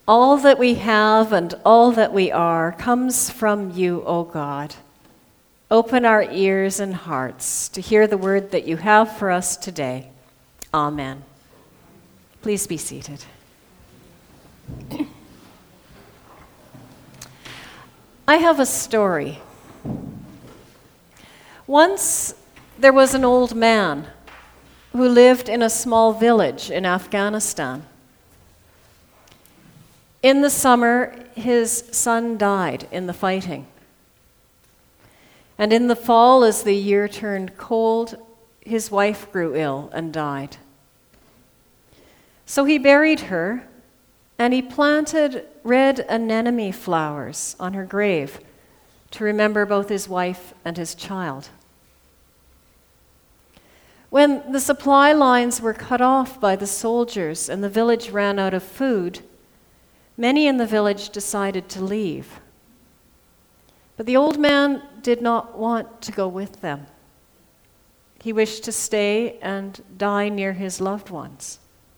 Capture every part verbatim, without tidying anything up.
All that we have and all that we are comes from you, O God. Open our ears and hearts to hear the word that you have for us today. Amen. Please be seated. I have a story. Once there was an old man who lived in a small village in Afghanistan. In the summer, his son died in the fighting. And in the fall, as the year turned cold, his wife grew ill and died. So he buried her, and he planted red anemone flowers on her grave to remember both his wife and his child. When the supply lines were cut off by the soldiers and the village ran out of food, many in the village decided to leave. But the old man did not want to go with them. He wished to stay and die near his loved ones.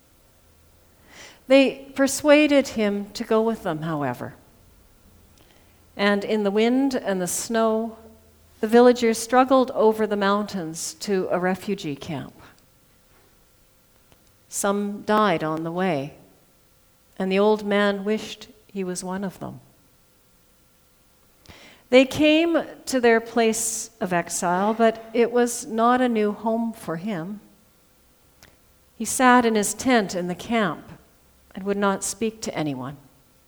They persuaded him to go with them, however. And in the wind and the snow, the villagers struggled over the mountains to a refugee camp. Some died on the way, and the old man wished he was one of them. They came to their place of exile, but it was not a new home for him. He sat in his tent in the camp and would not speak to anyone.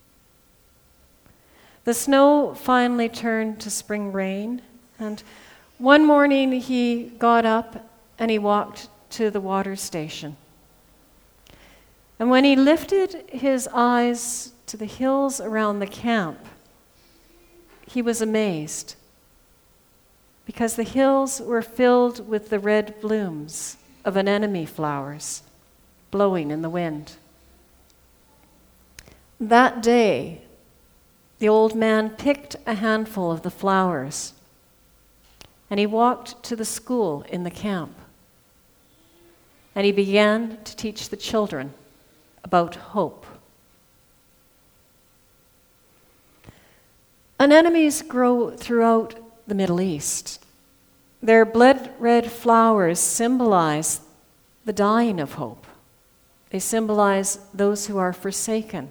The snow finally turned to spring rain, and one morning he got up and he walked to the water station. And when he lifted his eyes to the hills around the camp, he was amazed, because the hills were filled with the red blooms of anemone flowers blowing in the wind. That day, the old man picked a handful of the flowers, and he walked to the school in the camp, and he began to teach the children about hope. Anemones grow throughout the Middle East. Their blood-red flowers symbolize the dying of hope. They symbolize those who are forsaken.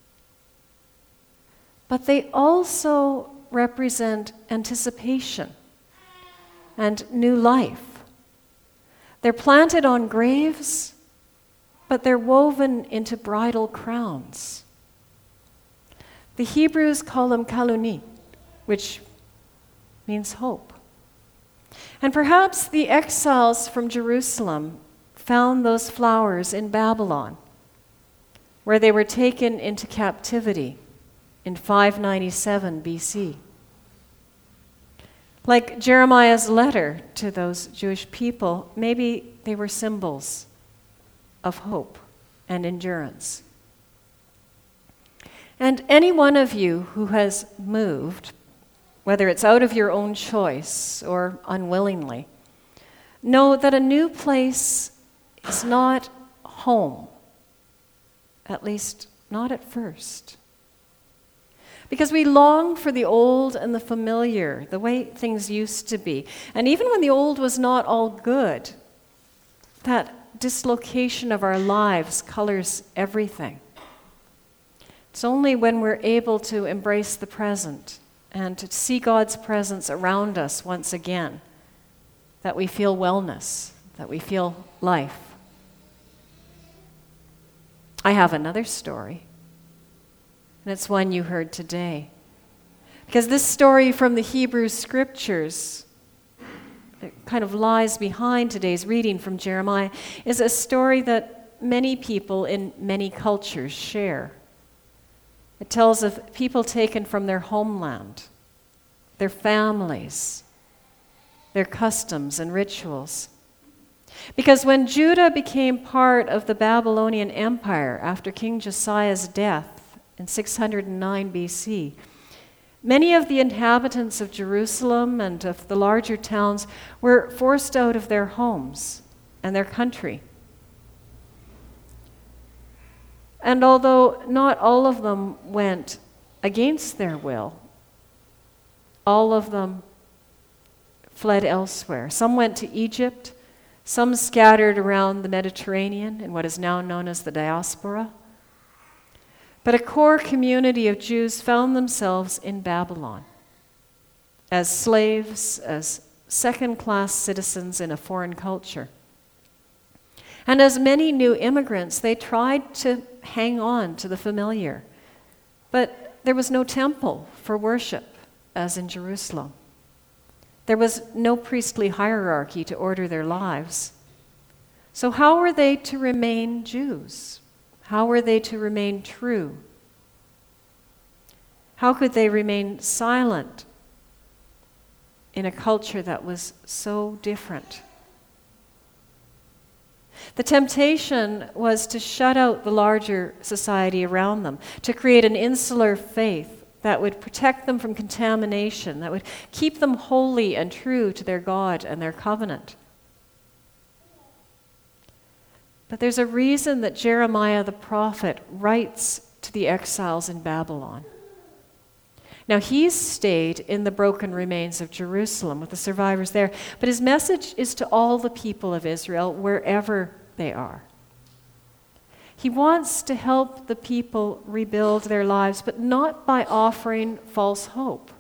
But they also represent anticipation and new life. They're planted on graves, but they're woven into bridal crowns. The Hebrews call them kalunit, which means hope. And perhaps the exiles from Jerusalem found those flowers in Babylon, where they were taken into captivity in five ninety-seven B C. Like Jeremiah's letter to those Jewish people, maybe they were symbols of hope and endurance. And any one of you who has moved, whether it's out of your own choice or unwillingly, know that a new place is not home, at least not at first. Because we long for the old and the familiar, the way things used to be. And even when the old was not all good, that dislocation of our lives colors everything. It's only when we're able to embrace the present and to see God's presence around us once again that we feel wellness, that we feel life. I have another story, and it's one you heard today. Because this story from the Hebrew Scriptures, it kind of lies behind today's reading from Jeremiah, is a story that many people in many cultures share. It tells of people taken from their homeland, their families, their customs and rituals. Because when Judah became part of the Babylonian Empire after King Josiah's death in six hundred nine B C, many of the inhabitants of Jerusalem and of the larger towns were forced out of their homes and their country. And although not all of them went against their will, all of them fled elsewhere. Some went to Egypt, some scattered around the Mediterranean in what is now known as the diaspora. But a core community of Jews found themselves in Babylon as slaves, as second-class citizens in a foreign culture. And as many new immigrants, they tried to hang on to the familiar. But there was no temple for worship, as in Jerusalem. There was no priestly hierarchy to order their lives. So how were they to remain Jews? How were they to remain true? How could they remain silent in a culture that was so different? The temptation was to shut out the larger society around them, to create an insular faith that would protect them from contamination, that would keep them holy and true to their God and their covenant. But there's a reason that Jeremiah the prophet writes to the exiles in Babylon. Now, he's stayed in the broken remains of Jerusalem with the survivors there, but his message is to all the people of Israel, wherever they are. He wants to help the people rebuild their lives, but not by offering false hope.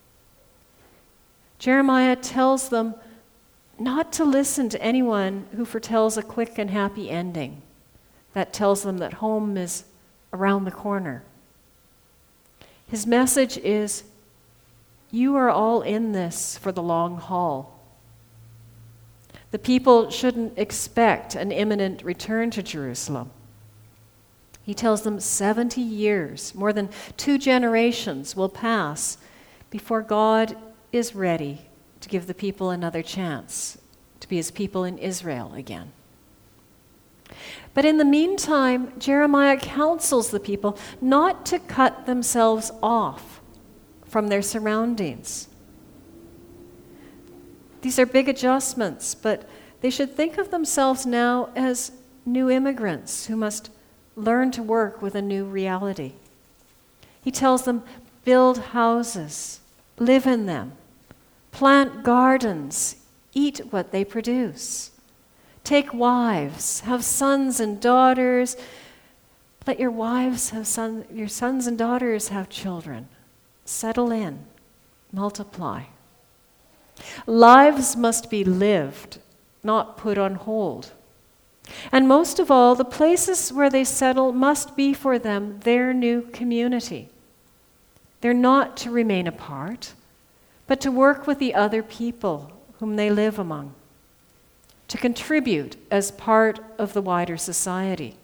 Jeremiah tells them not to listen to anyone who foretells a quick and happy ending, that tells them that home is around the corner. His message is, you are all in this for the long haul. The people shouldn't expect an imminent return to Jerusalem. He tells them seventy years, more than two generations, will pass before God is ready to give the people another chance to be his people in Israel again. But in the meantime, Jeremiah counsels the people not to cut themselves off from their surroundings. These are big adjustments, but they should think of themselves now as new immigrants who must learn to work with a new reality. He tells them, build houses, live in them, plant gardens, eat what they produce. Take wives, have sons and daughters. Let your wives have sons, your sons and daughters have children. Settle in, multiply. Lives must be lived, not put on hold. And most of all, the places where they settle must be for them their new community. They're not to remain apart, but to work with the other people whom they live among, to contribute as part of the wider society.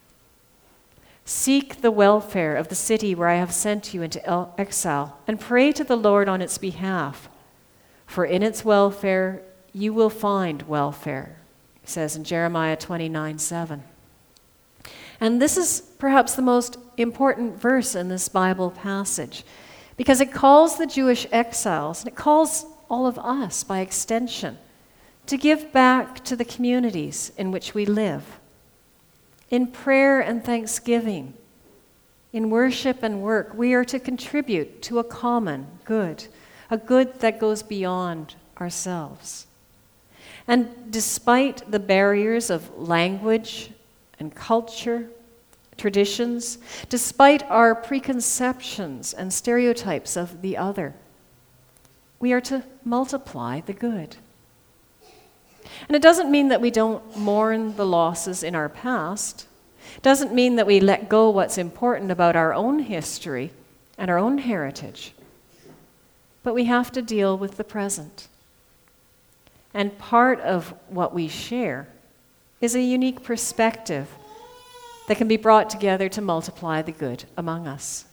Seek the welfare of the city where I have sent you into exile, and pray to the Lord on its behalf, for in its welfare you will find welfare, he says in Jeremiah twenty-nine seven. And this is perhaps the most important verse in this Bible passage, because it calls the Jewish exiles, and it calls all of us by extension, to give back to the communities in which we live. In prayer and thanksgiving, in worship and work, we are to contribute to a common good, a good that goes beyond ourselves. And despite the barriers of language and culture, traditions, despite our preconceptions and stereotypes of the other, we are to multiply the good. And it doesn't mean that we don't mourn the losses in our past. It doesn't mean that we let go what's important about our own history and our own heritage. But we have to deal with the present. And part of what we share is a unique perspective that can be brought together to multiply the good among us.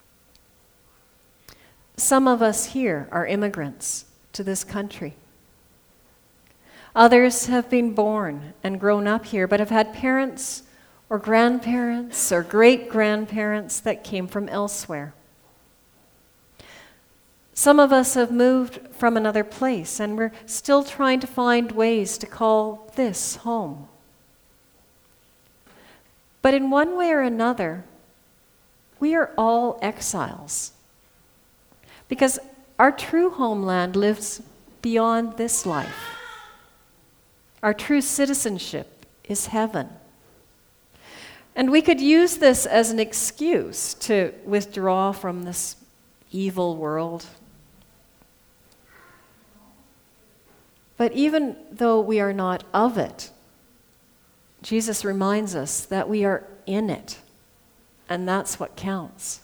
Some of us here are immigrants to this country. Others have been born and grown up here, but have had parents or grandparents or great-grandparents that came from elsewhere. Some of us have moved from another place, and we're still trying to find ways to call this home. But in one way or another, we are all exiles. Because our true homeland lives beyond this life. Our true citizenship is heaven. And we could use this as an excuse to withdraw from this evil world. But even though we are not of it, Jesus reminds us that we are in it, and that's what counts.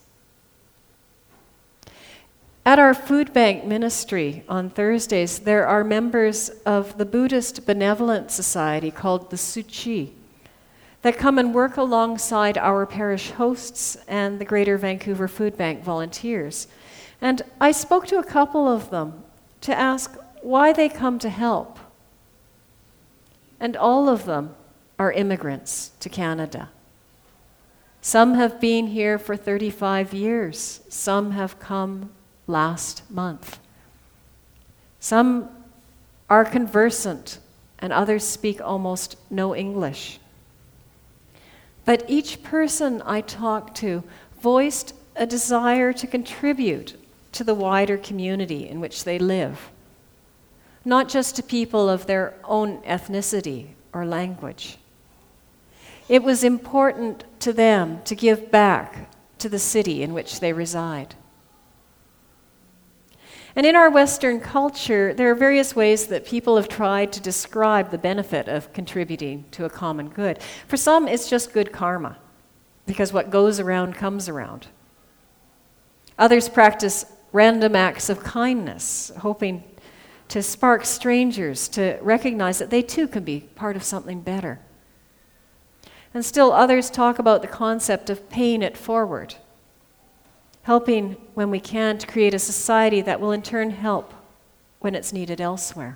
At our food bank ministry on Thursdays, there are members of the Buddhist Benevolent Society called the Tzu Chi that come and work alongside our parish hosts and the Greater Vancouver Food Bank volunteers. And I spoke to a couple of them to ask why they come to help. And all of them are immigrants to Canada. Some have been here for thirty-five years. Some have come last month. Some are conversant, and others speak almost no English. But each person I talked to voiced a desire to contribute to the wider community in which they live, not just to people of their own ethnicity or language. It was important to them to give back to the city in which they reside. And in our Western culture, there are various ways that people have tried to describe the benefit of contributing to a common good. For some, it's just good karma, because what goes around comes around. Others practice random acts of kindness, hoping to spark strangers to recognize that they too can be part of something better. And still others talk about the concept of paying it forward, helping when we can to create a society that will in turn help when it's needed elsewhere.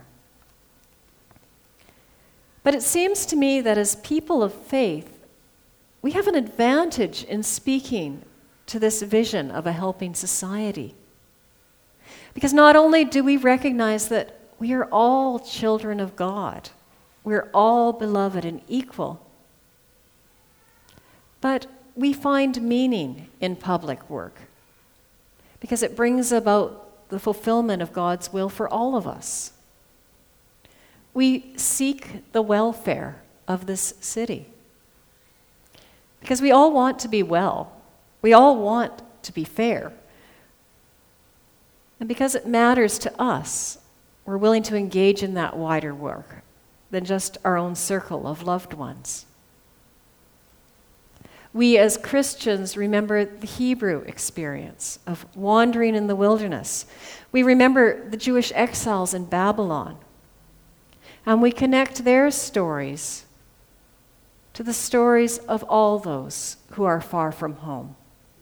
But it seems to me that as people of faith, we have an advantage in speaking to this vision of a helping society. Because not only do we recognize that we are all children of God, we're all beloved and equal, but we find meaning in public work because it brings about the fulfillment of God's will for all of us. We seek the welfare of this city because we all want to be well. We all want to be fair. And because it matters to us, we're willing to engage in that wider work than just our own circle of loved ones. We as Christians remember the Hebrew experience of wandering in the wilderness. We remember the Jewish exiles in Babylon. And we connect their stories to the stories of all those who are far from home.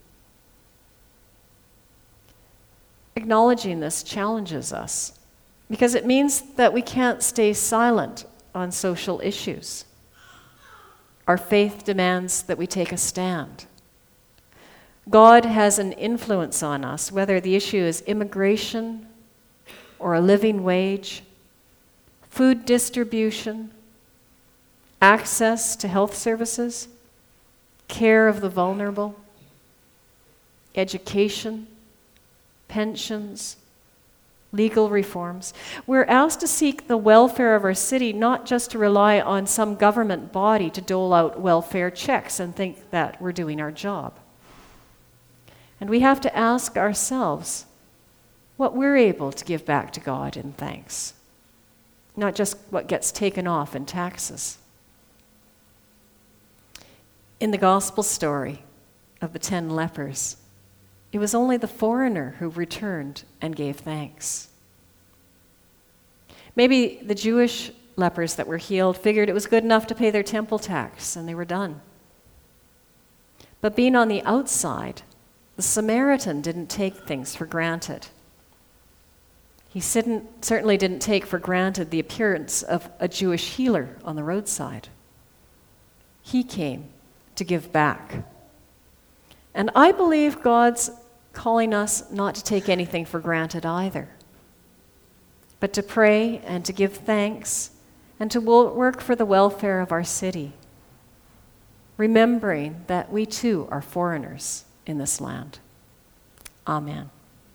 Acknowledging this challenges us because it means that we can't stay silent on social issues. Our faith demands that we take a stand. God has an influence on us, whether the issue is immigration or a living wage, food distribution, access to health services, care of the vulnerable, education, pensions, legal reforms. We're asked to seek the welfare of our city, not just to rely on some government body to dole out welfare checks and think that we're doing our job. And we have to ask ourselves what we're able to give back to God in thanks, not just what gets taken off in taxes. In the gospel story of the ten lepers, it was only the foreigner who returned and gave thanks. Maybe the Jewish lepers that were healed figured it was good enough to pay their temple tax, and they were done. But being on the outside, the Samaritan didn't take things for granted. He certainly didn't take for granted the appearance of a Jewish healer on the roadside. He came to give back. And I believe God's calling us not to take anything for granted either, but to pray and to give thanks and to work for the welfare of our city. remembering that we too are foreigners in this land. Amen.